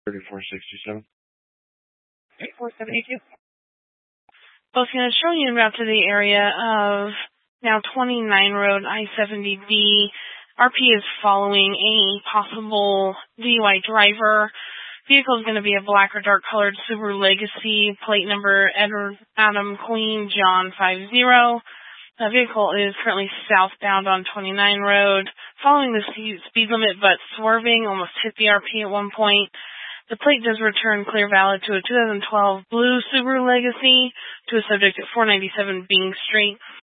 3467. 4782. Both units showing you about to the area of now 29 Road, I-70B. RP is following a possible DUI driver. Vehicle is going to be a black or dark colored Subaru Legacy, plate number Edward Adam Queen John 50. The vehicle is currently southbound on 29 Road, following the speed limit but swerving, almost hit the RP at one point. The plate does return clear valid to a 2012 blue Subaru Legacy to a subject at 497 Bing Street.